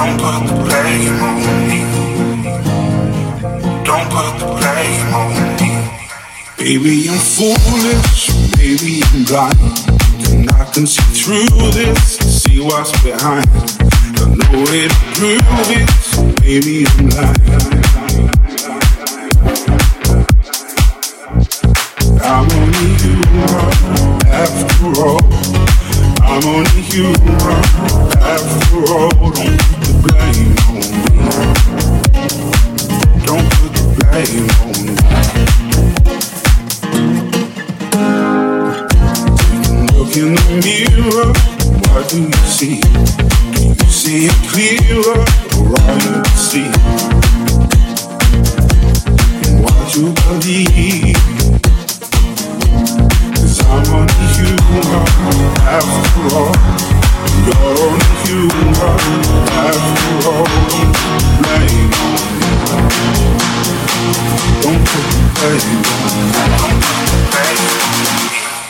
Don't put the blame on me. Don't put the blame on me. Baby, I'm foolish. Baby, I'm blind. And I can see through this, see what's behind. Got no way to prove it. Baby, I'm lying. I'm only human after all. I'm only human after all. Don't put the blame on me. Don't put the blame on me. Take a look in the mirror. What do you see? Do you see it clearer or all you see? And what you believe? I'm only human after all. You're only human after all. Blame on me. Don't put the blame on me.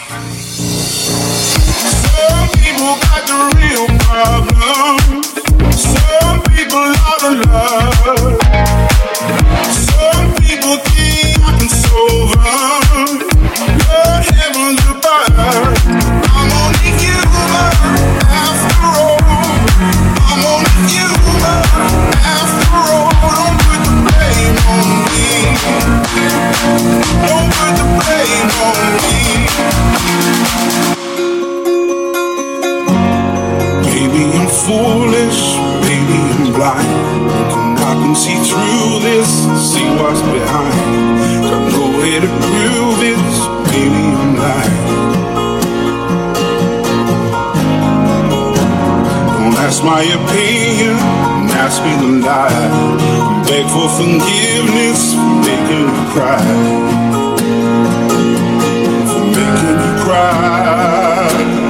Some people got the real problems. Some people out of love. Some people think I can solve them. Lord heavens above, I'm only human after all. I'm only human after all. Don't put the blame on me. Don't put the blame on me. Maybe I'm foolish, maybe I'm blind. I can see through this, see what's behind. Got no way to prove it. Baby, I'm lying. Don't ask my opinion, ask me to lie. Beg for forgiveness for making you cry. For making you cry.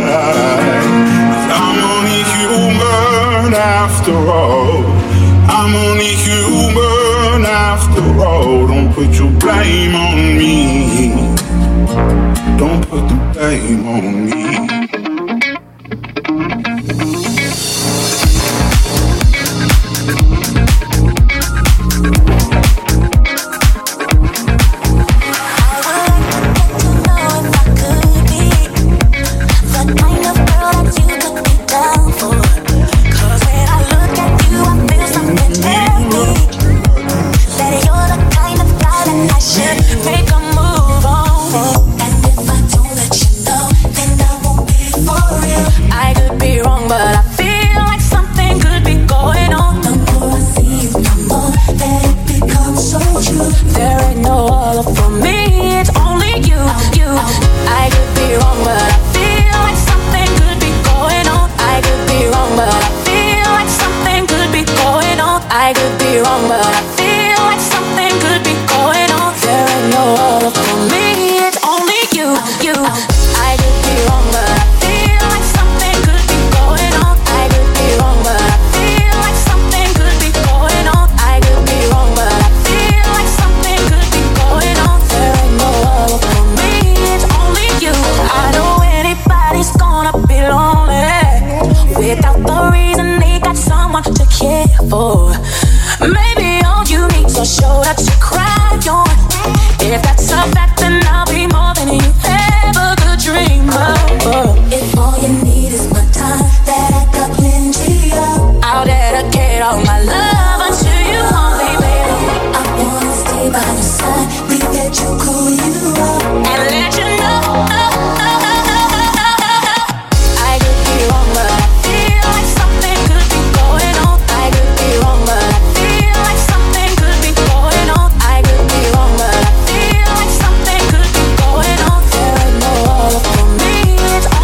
'Cause I'm only human after all. I'm only human after all. Don't put your blame on me. Don't put the blame on me.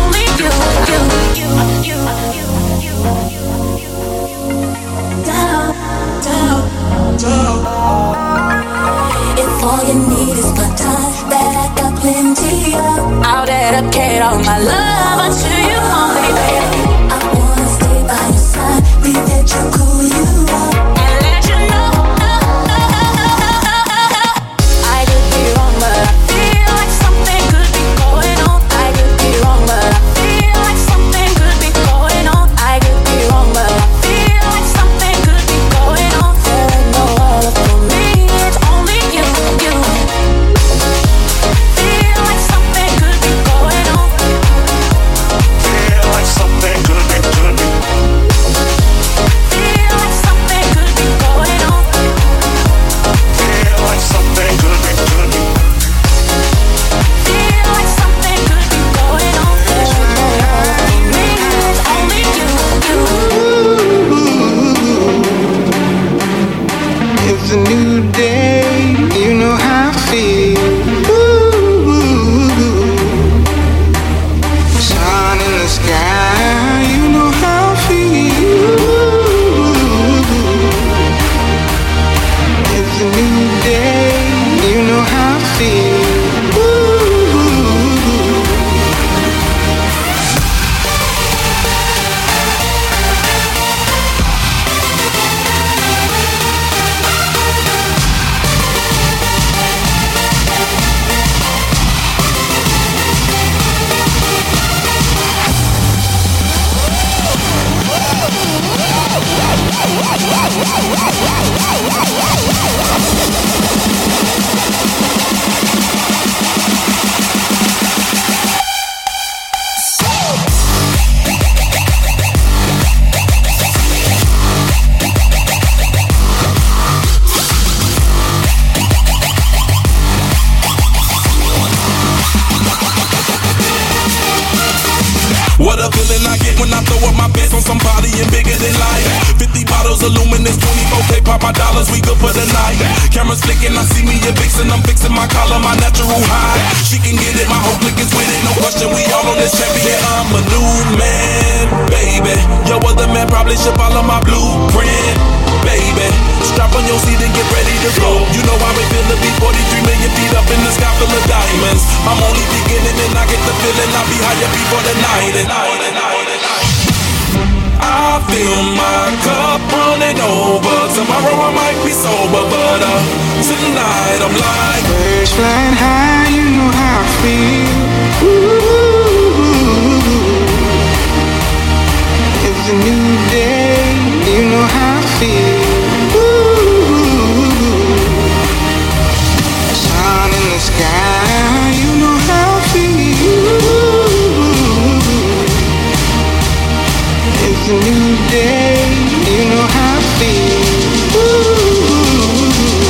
Down What a feeling I get when I throw up my best on somebody and bigger than life. 50 bottles of luminous, 24K, pop my dollars, we good for the night. Cameras flicking, I see me a vixen, I'm fixing my collar, my natural high. She can get it, my whole clique is with it, no question, we all on this champion. I'm a new man, baby. Yo, other man probably should follow my blueprint, baby. Strap on your seat and get ready to go. You know how it feel to be 43 million feet up in the sky full of diamonds. I'm only beginning and I get the feeling I'll be higher before the night. I feel my cup running over. Tomorrow I might be sober, but tonight I'm like birds flying high, you know how I feel. Ooh, it's a new day, you know how I feel. Ooh, sun in the sky, you know how I feel. It's a new day, you know how I feel. Ooh.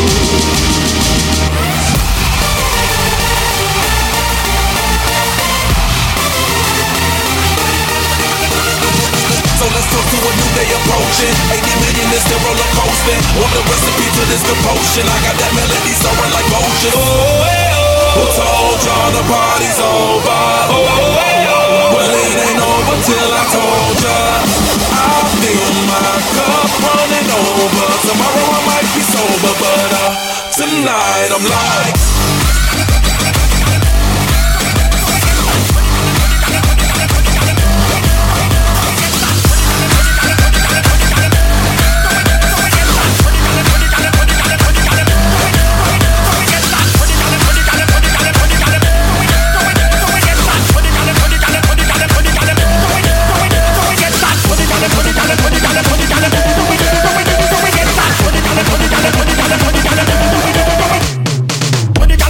So let's talk to a new day approaching. 80 million is still roller coasting. Want the recipe to this commotion? I got that melody soaring like motion. Oh, hey, oh. Who told y'all the party's over? Oh, hey, oh. Well, it ain't over till I told ya. I feel my cup running over. Tomorrow I might be sober, but tonight I'm like Put it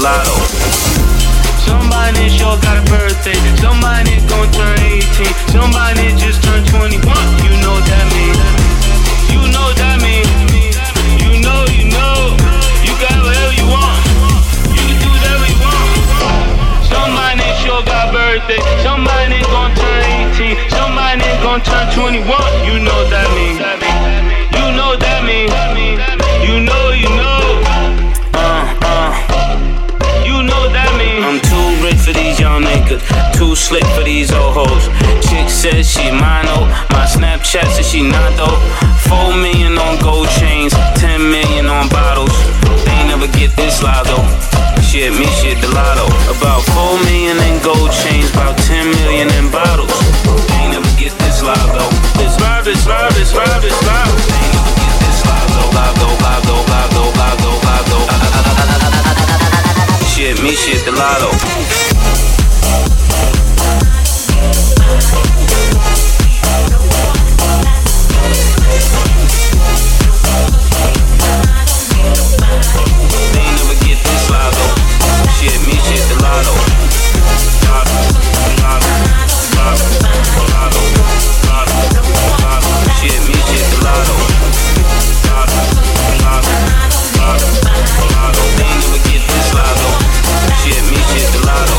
lotto. Somebody sure got a birthday. Somebody gon' turn 18. Somebody just turned 21. You know that mean. You know that mean. You know. You got whatever you want. You can do whatever you want. Somebody sure got a birthday. Somebody gon' turn 18. Somebody gon' turn 21. You know that mean. You know that mean. You know. You know that mean. I'm too rich for these young niggas, too slick for these old hoes. Chick says she mine, oh. My Snapchat says she not though. 4 million on gold chains, 10 million on bottles. They ain't never get this loud though. Shit, me shit the lotto. About 4 million in gold chains, about 10 million in bottles. They ain't never get this loud though. It's loud. They ain't never get this loud though. Shit, me shit the lotto. They ain't never get this loud though. Shit, me shit the lotto. Shit, me shit the lotto. They ain't never get this loud though. Shit, me shit the lotto.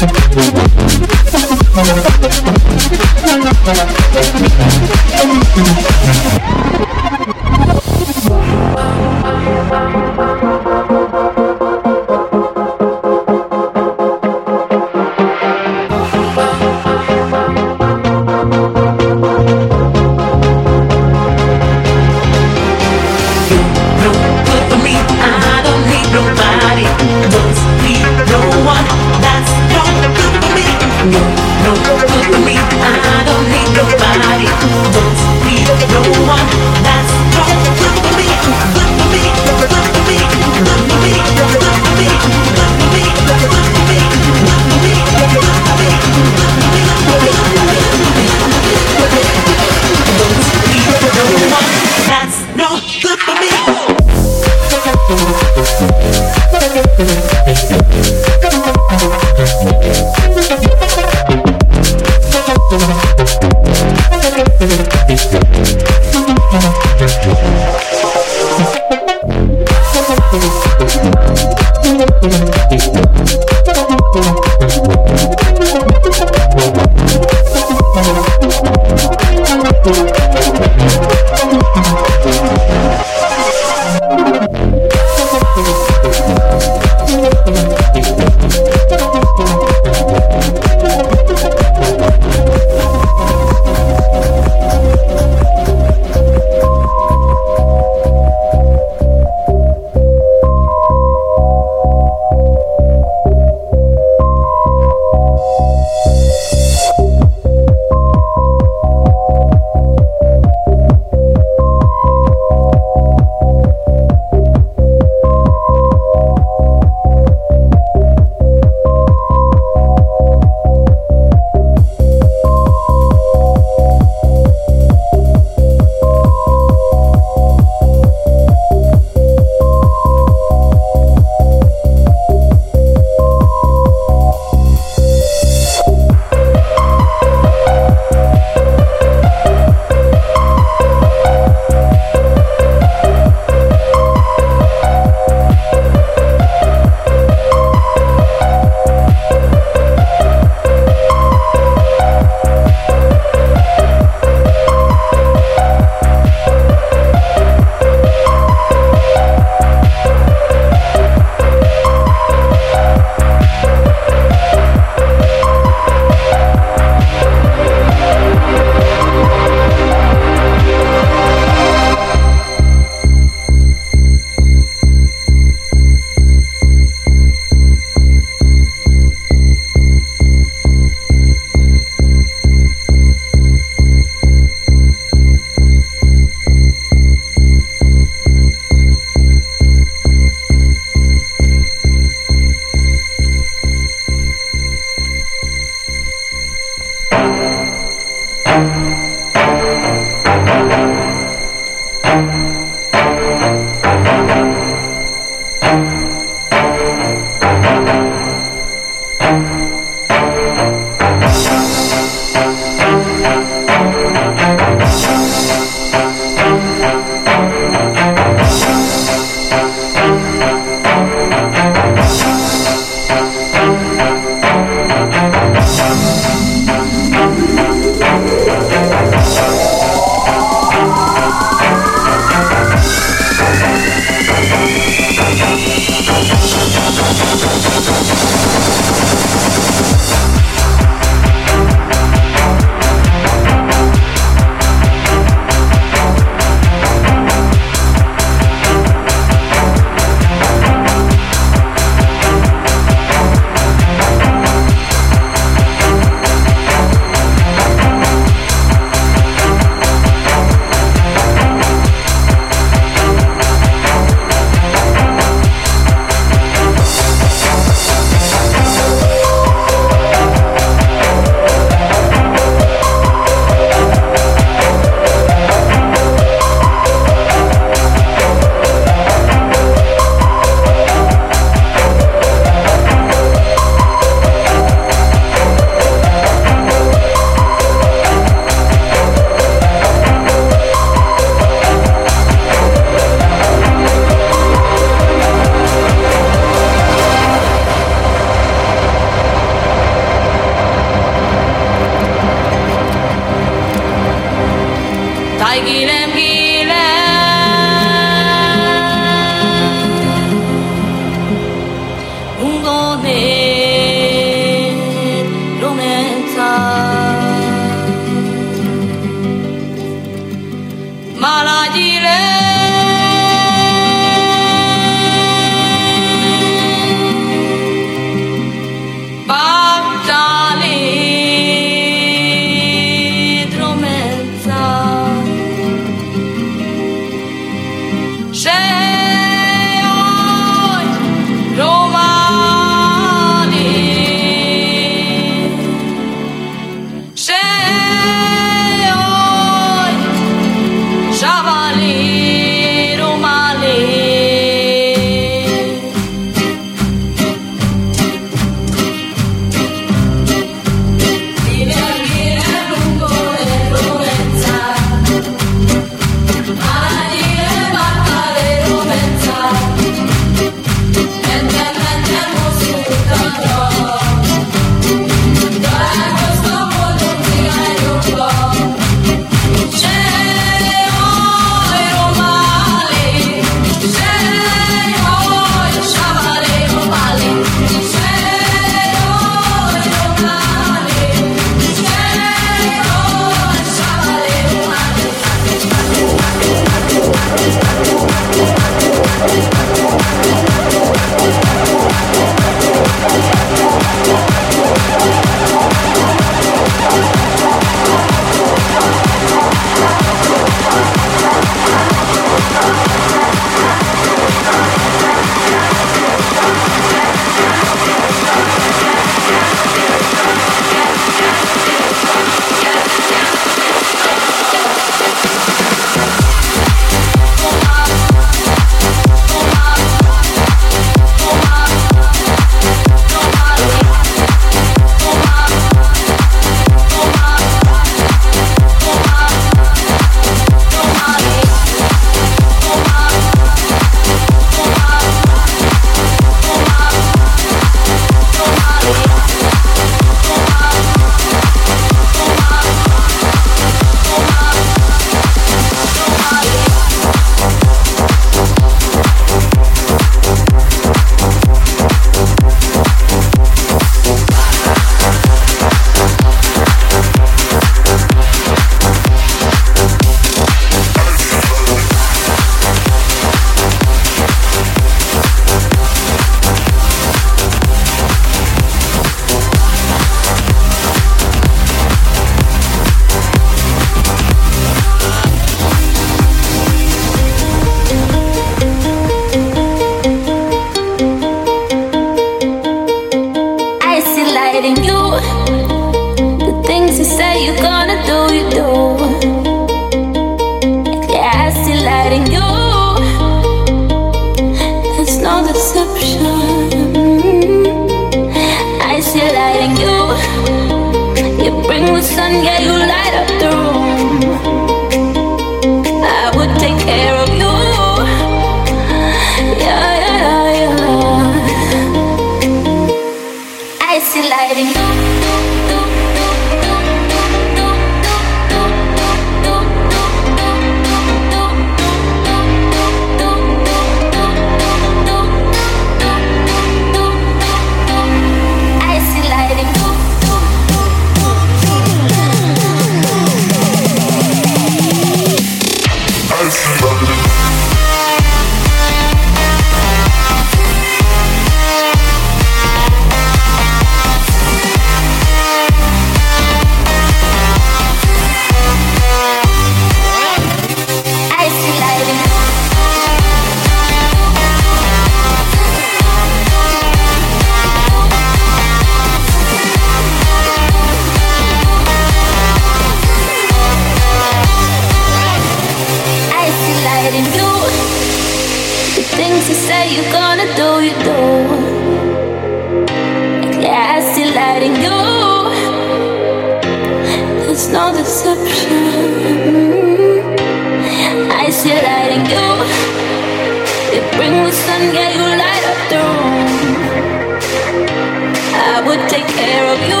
sun, yeah, you light up the room. I would take care of you.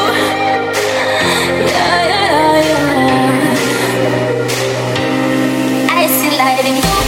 Yeah, yeah, yeah. I see light in you.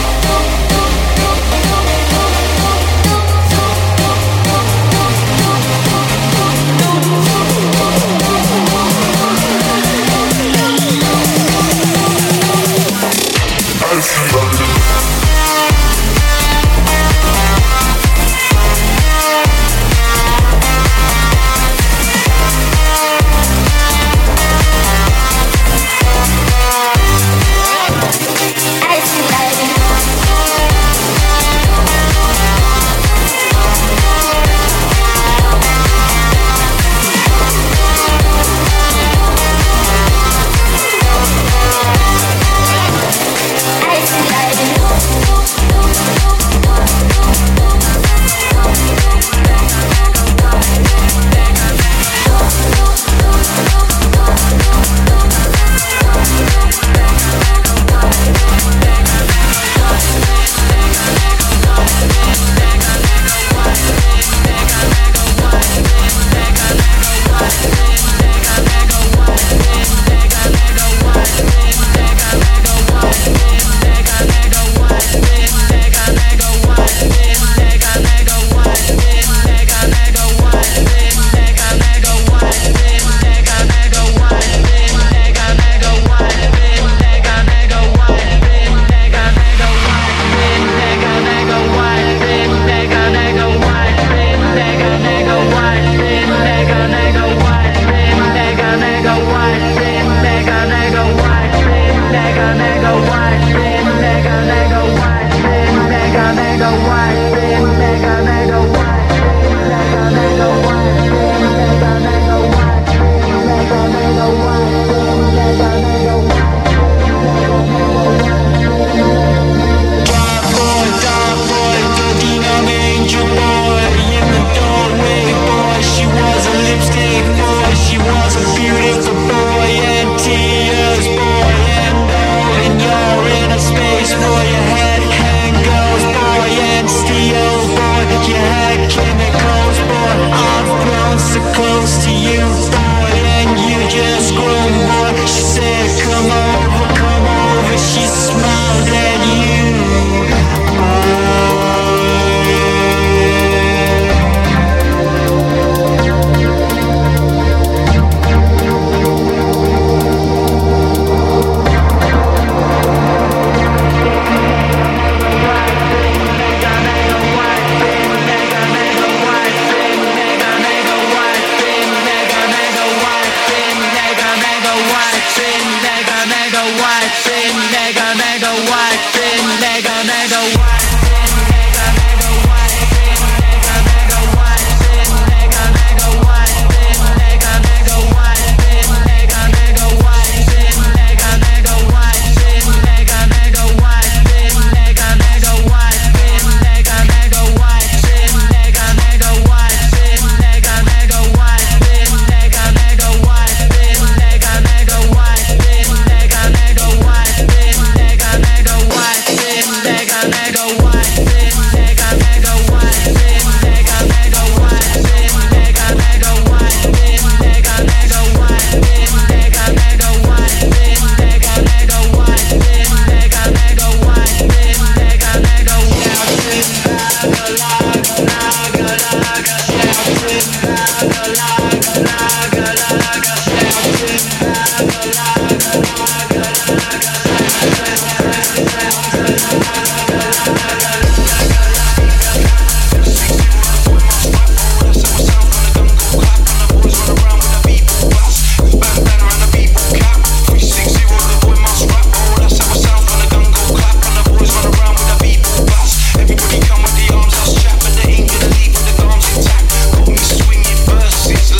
It's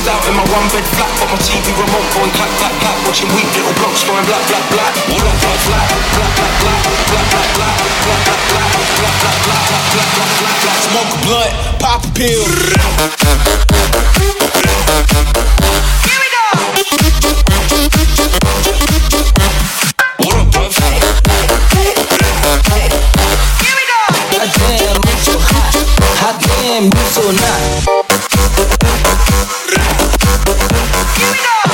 vexed out in my one bed flat, got my TV remote going clap, clap, clap, watching weak little blocks going black, black, black. All I black, black, black, black, black, black, black, black, black, black, black, black, black, black, black, black, black, black. Smoke a blunt, pop a pill. Here we go. What up, bruv? Here we go. Goddamn, I'm so hot. Hot damn, you so not. Here we go.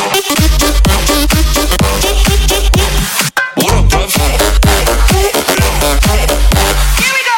What up, bruv? Here we go.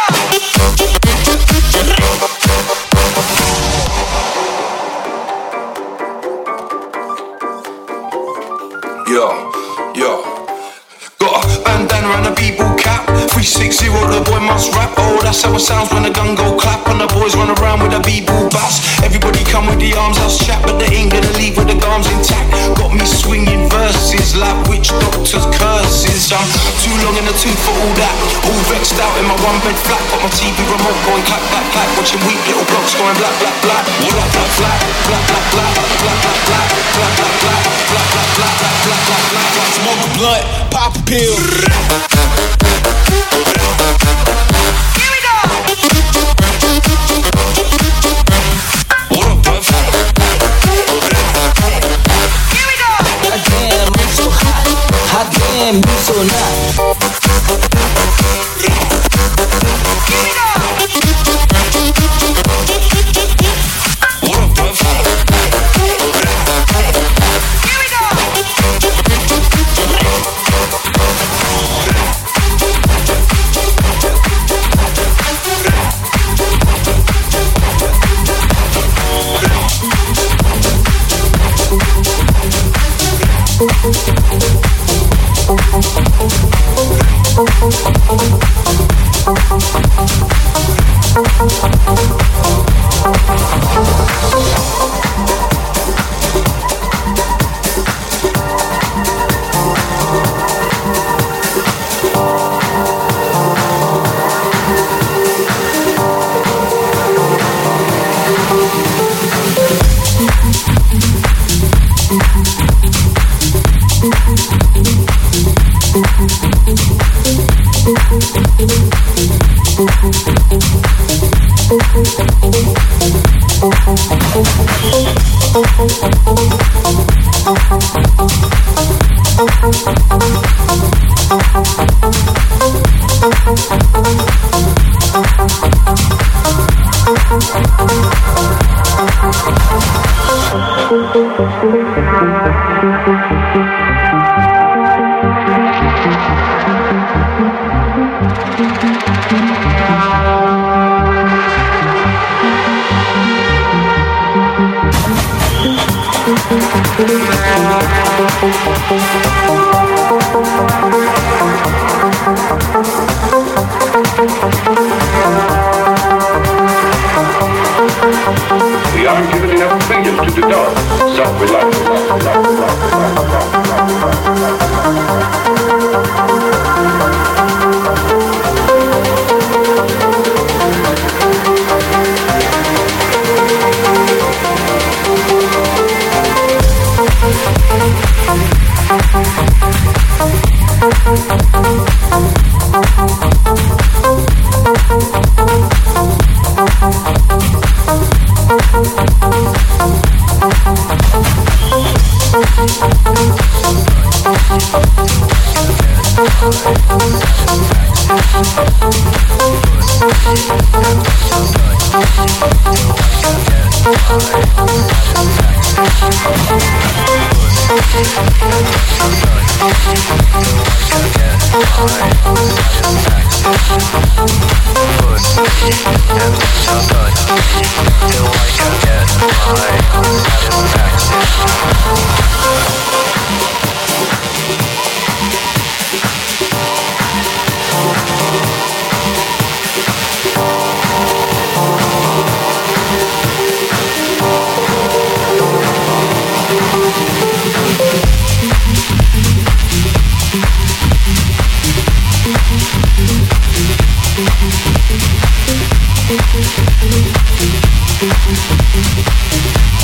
Yo, got a bandana and a b-ball cap. 360, the boy must rap. Oh, that's how it sounds when the gun go clap. And the boys run around with a b-ball bass. Everybody come with the arms, house chat, but they ain't gonna leave with the arms intact. Got me swinging verses like witch doctor's curses. I'm too long in the tooth for all that. All vexed out in my one bed flat. Got my TV remote going clap, clap, clap, watching weak little blocks going black, black, black. What up, black, black, black, black, black, black, black, black, black, black, black, black, black, black, black, black, black, black, black. Smoke a blunt, pop a pill. Here we go. What up, bruv? Here we go. Goddamn, I'm so hot. Hot damn, you so not. Here we go. What up, bruv? Here we go. We aren't given enough fingers to the dog, so we like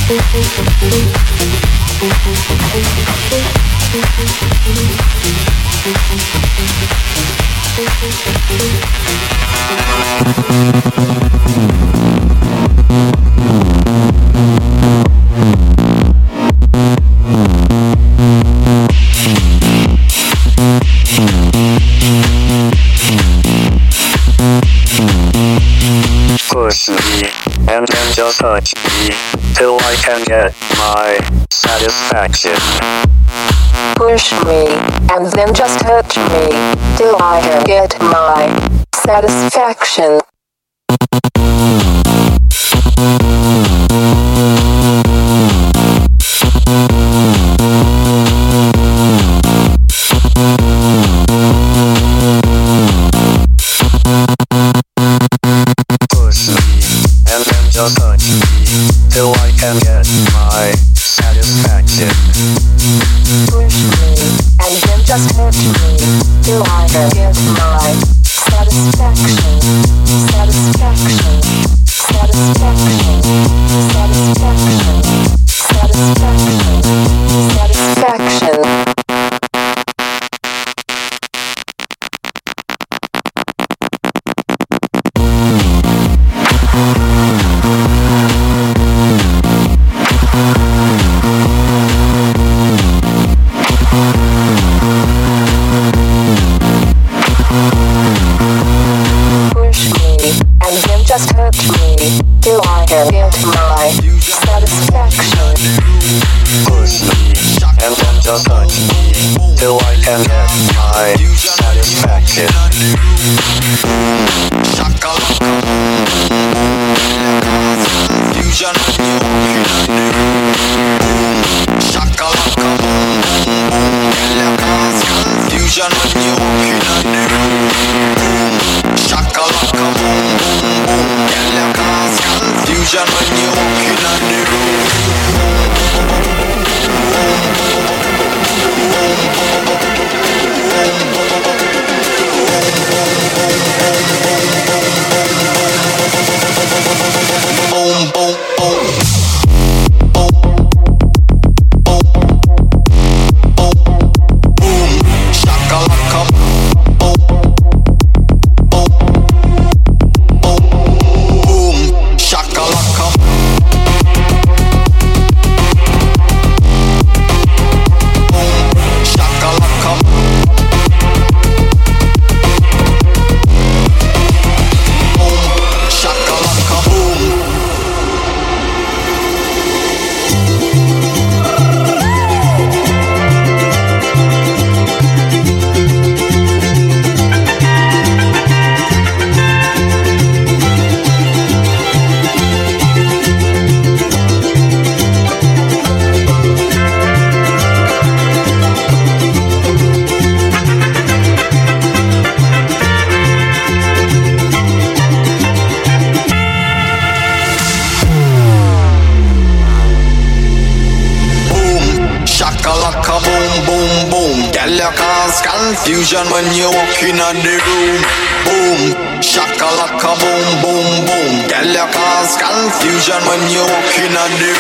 Push me, and then just touch me, till I can get my satisfaction. Push me, and then just touch me, till I can get my satisfaction. Just touch me, till I can get my satisfaction. Push me, and then just hurt me, till I can get my satisfaction. Satisfaction. Satisfaction. Satisfaction. Satisfaction. Satisfaction. Just hurt me, till I can get my satisfaction. Push me, and then just touch me, till I can get my satisfaction. Fusion when you walking on the room. Shakalaka boom boom boom. Girl, you cause confusion when you walking on the room. Boom boom boom. Confusion when you walk in the room. Boom, shakalaka, boom, boom, boom. Girl, you cause confusion when you walk in the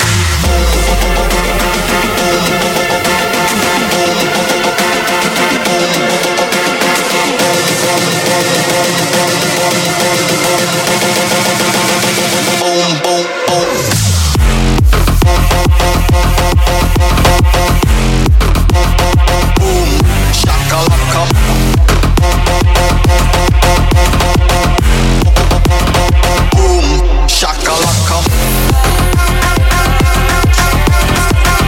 room. Boom, boom, boom. Boom, shakalaka.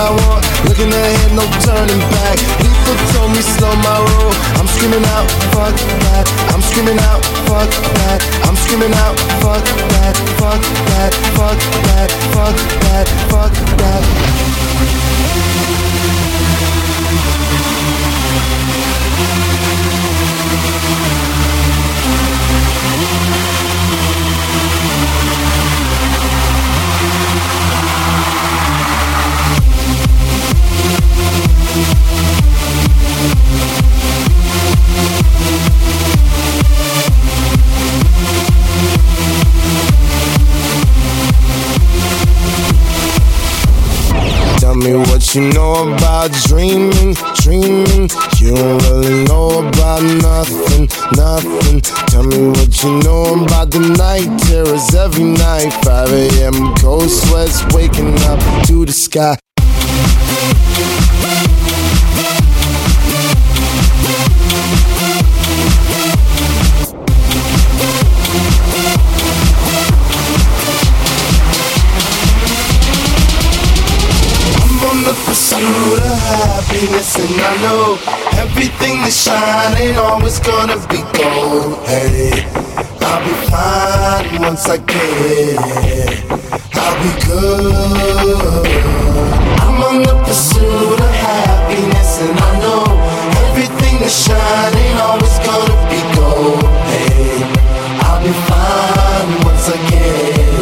I want. Looking ahead, no turning back. People told me slow my roll. I'm screaming out, fuck that. I'm screaming out, fuck that. I'm screaming out, fuck that. Fuck that, fuck that, fuck that, fuck that. Tell me what you know about dreaming, dreaming. You don't really know about nothing, nothing. Tell me what you know about the night terrors every night. 5 a.m. cold sweats waking up to the sky. Pursuit of happiness, and I know everything that shine ain't always gonna be gold. Hey, I'll be fine once I get it. I'll be good. I'm on the pursuit of happiness, and I know everything that shine ain't always gonna be gold. Hey, I'll be fine once I get it.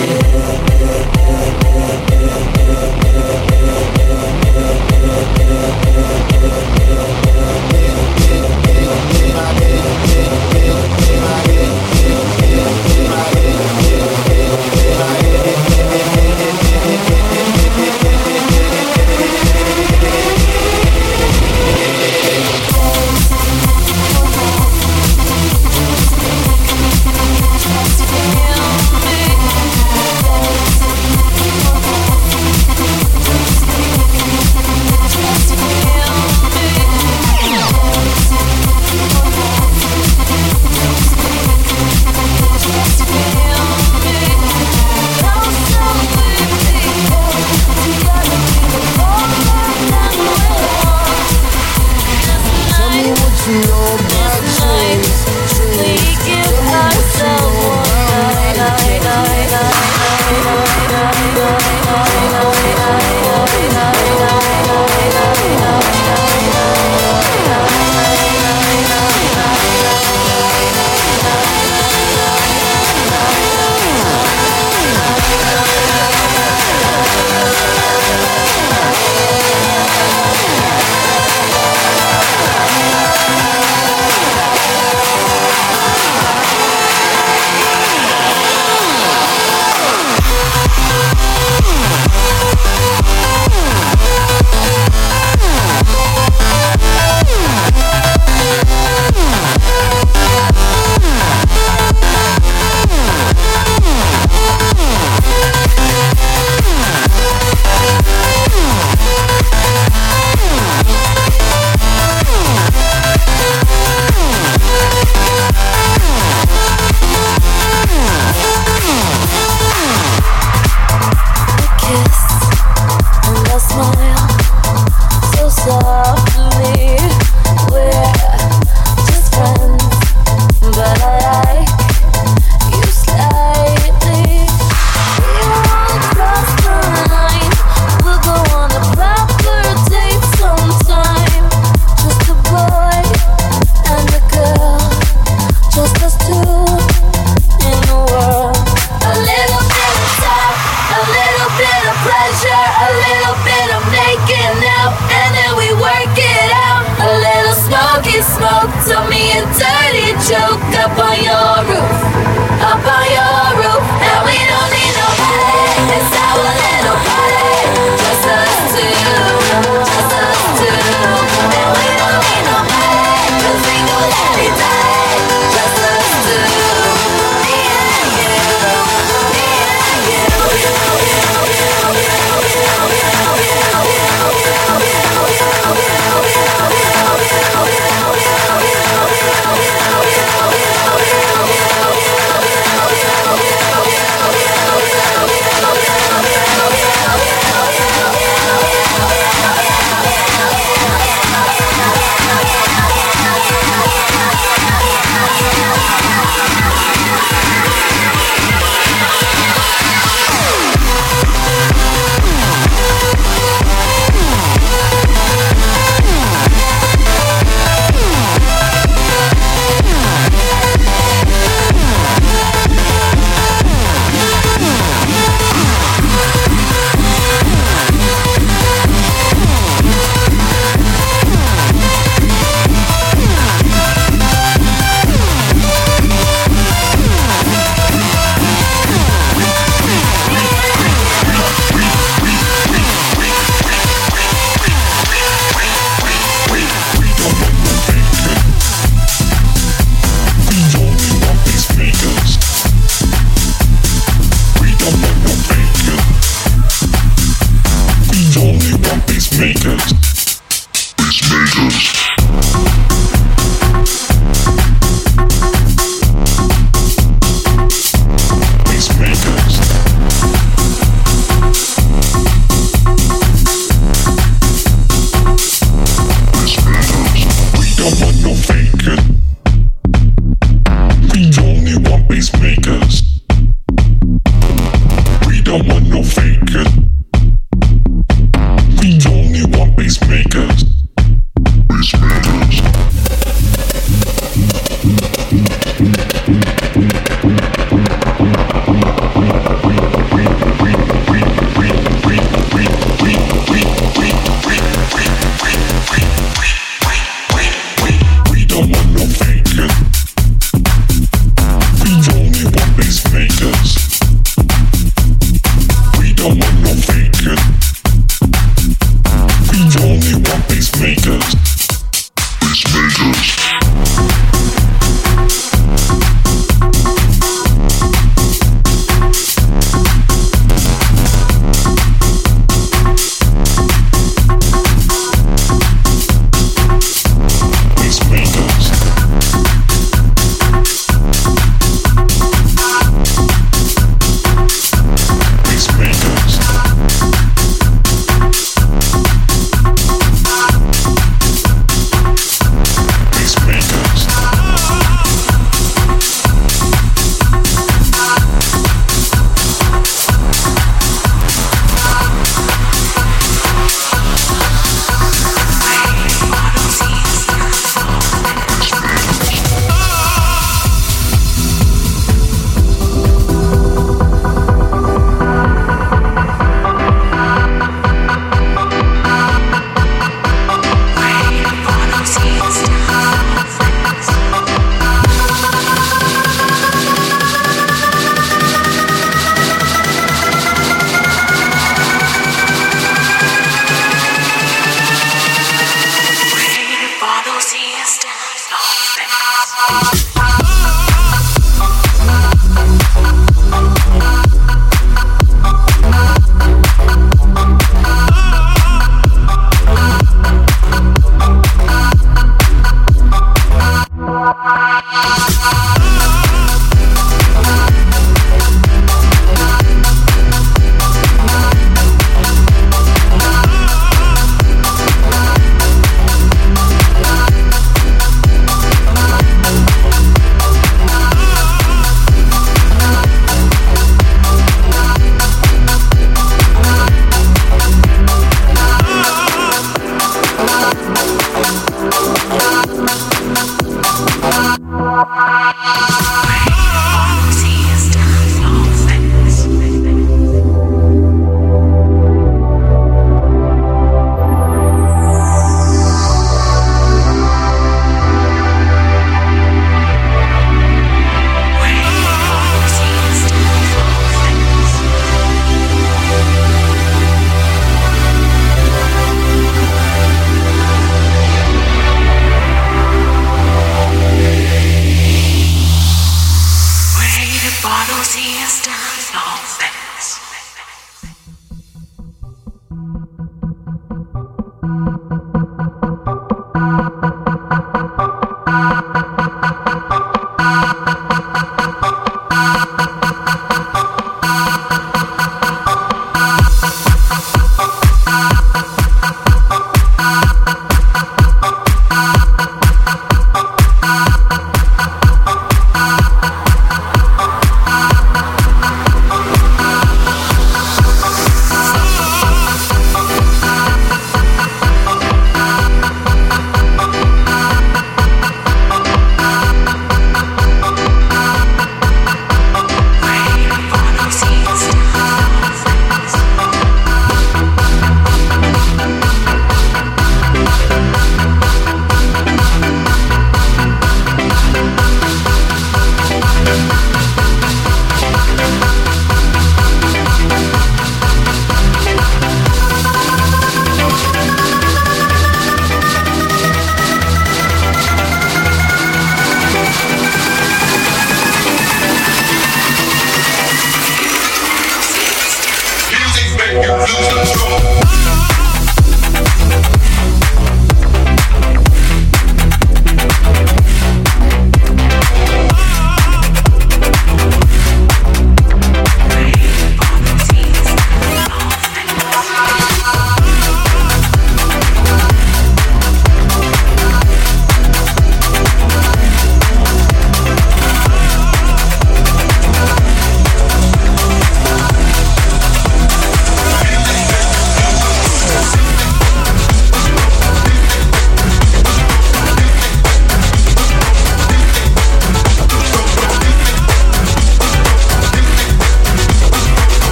bottles he has done all things.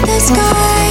the sky.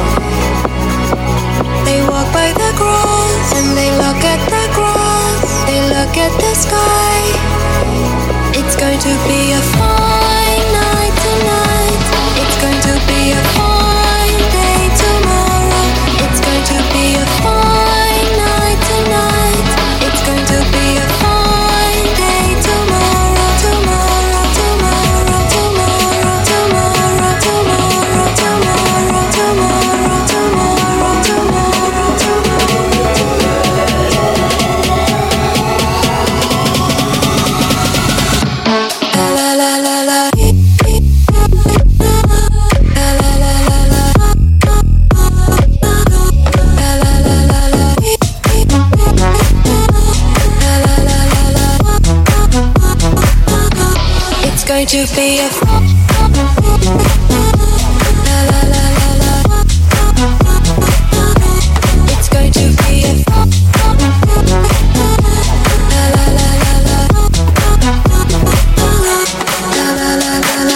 They walk by the grass and they look at the grass. They look at the sky. It's going to be a fine night tonight. It's going to be a fine day tomorrow. It's going to be a fine night tonight. It's going to be a fine day tomorrow. Tomorrow, tomorrow, tomorrow, tomorrow, tomorrow, tomorrow, tomorrow, tomorrow, tomorrow, la la la la. It's going to be a la la la la la. It's going to be a la la la la la. La la la la la.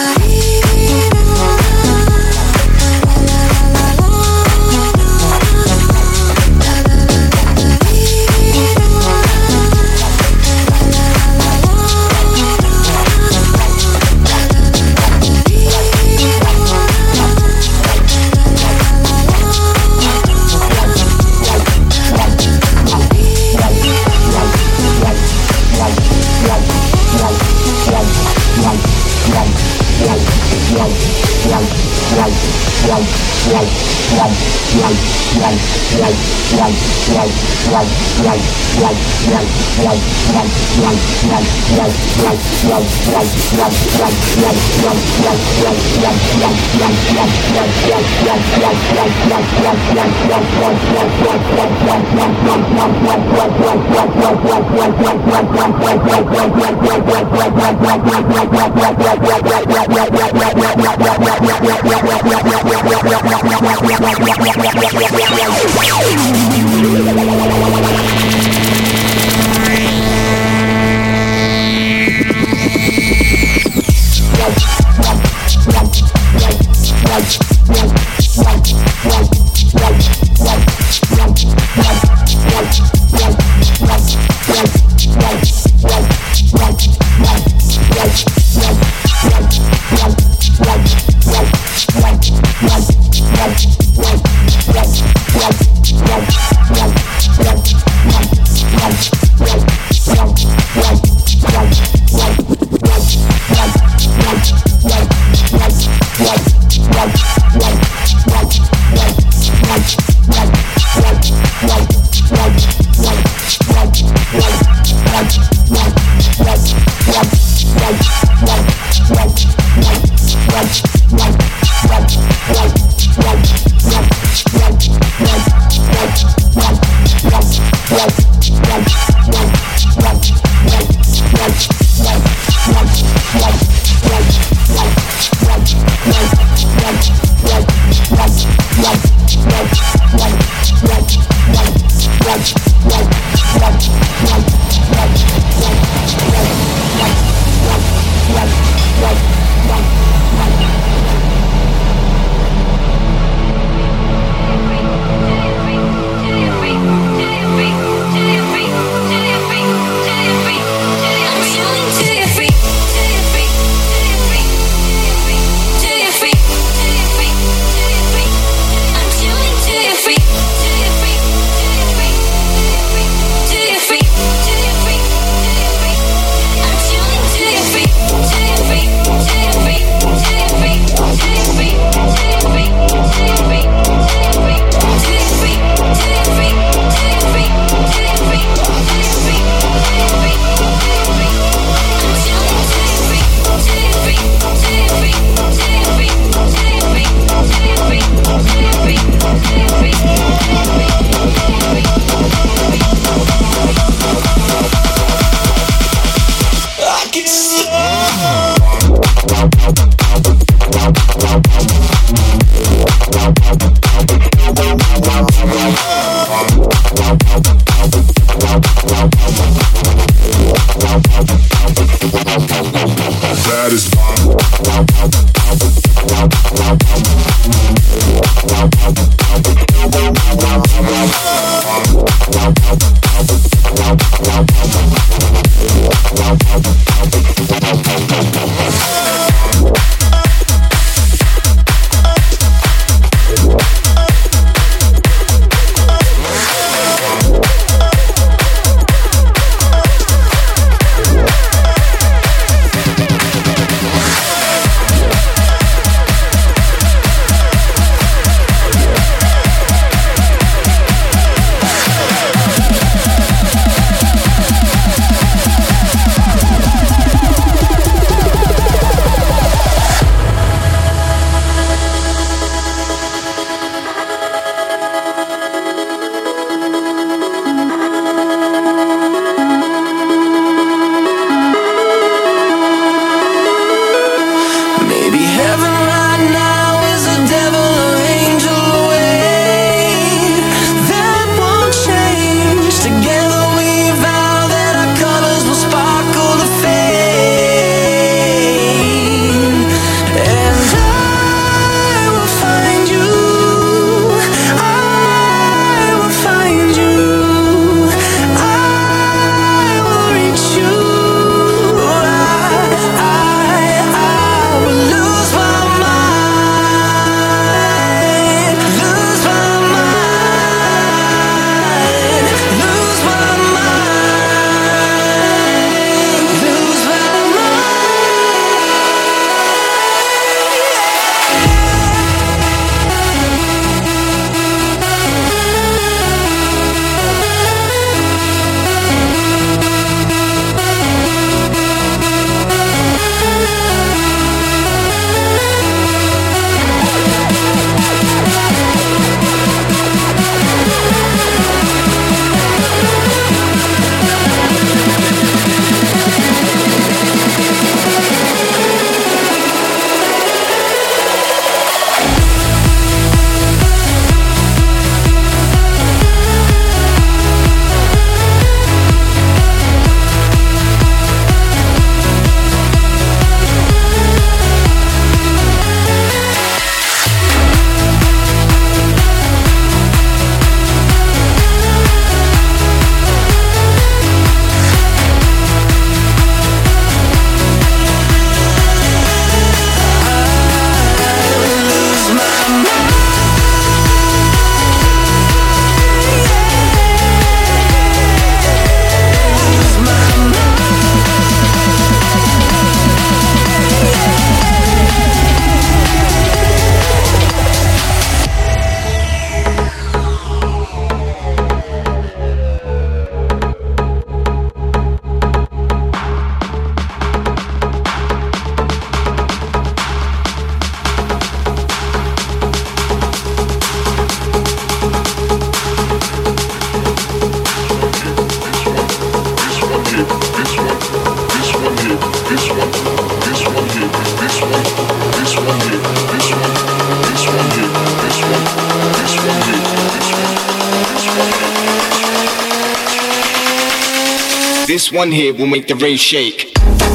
This one here will make the race shake.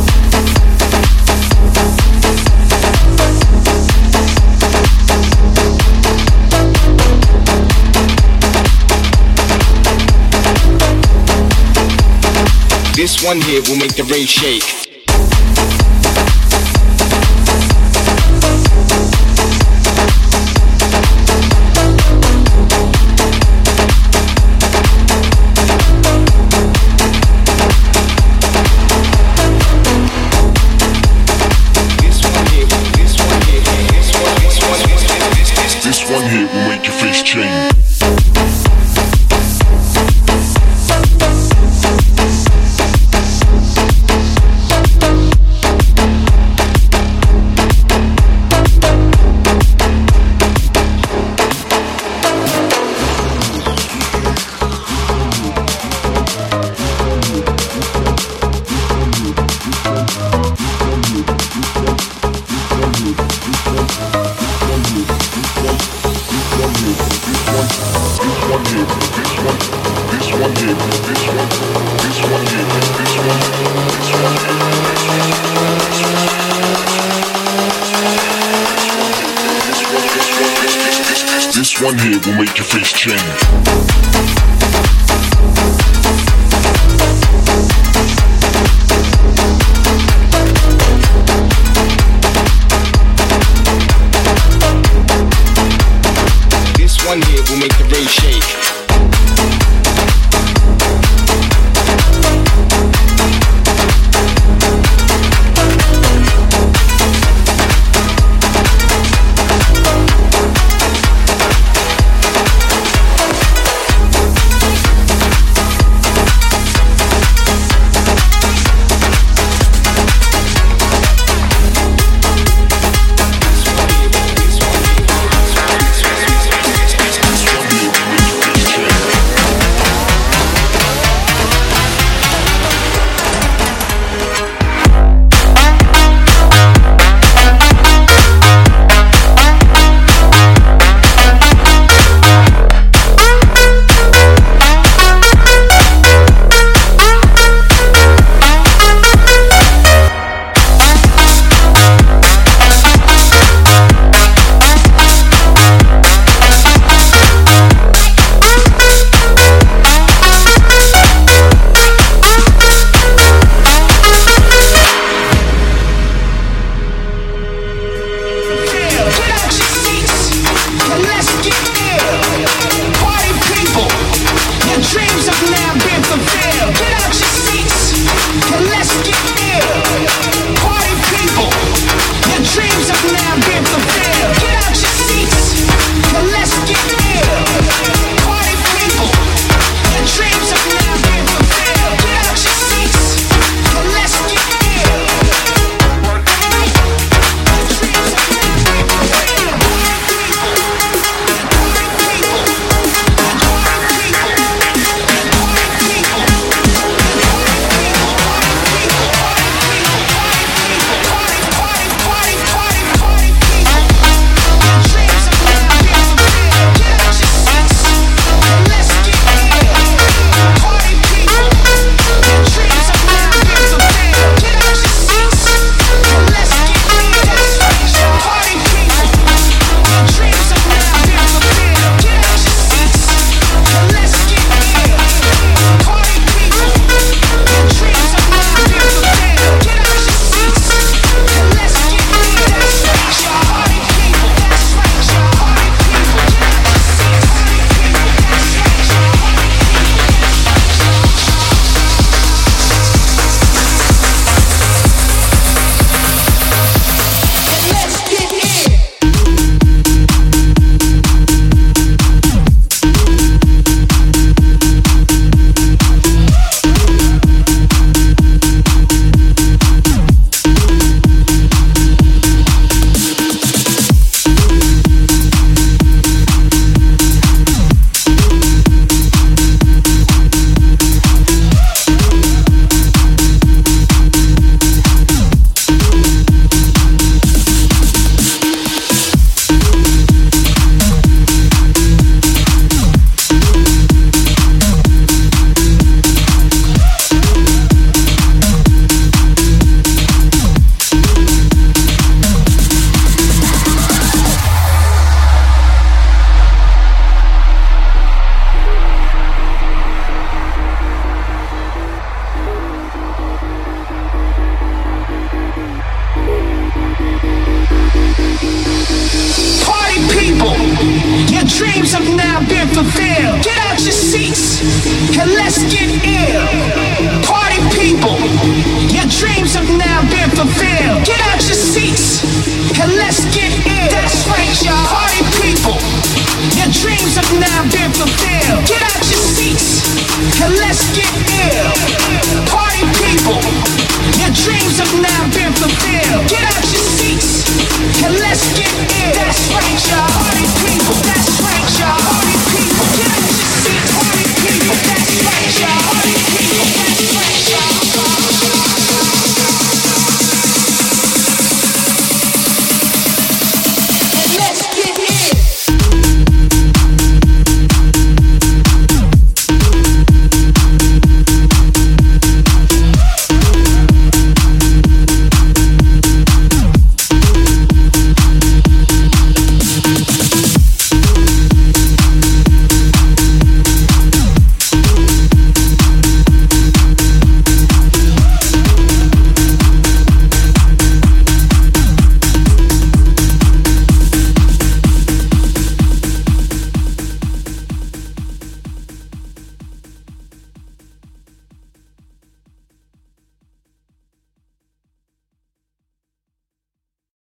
This one here will make the race shake. This one here will make your face change. This one here will make the rain shake. Dreams have now been fulfilled. Get out your seats and let's get in. That's right, y'all. Party people. That's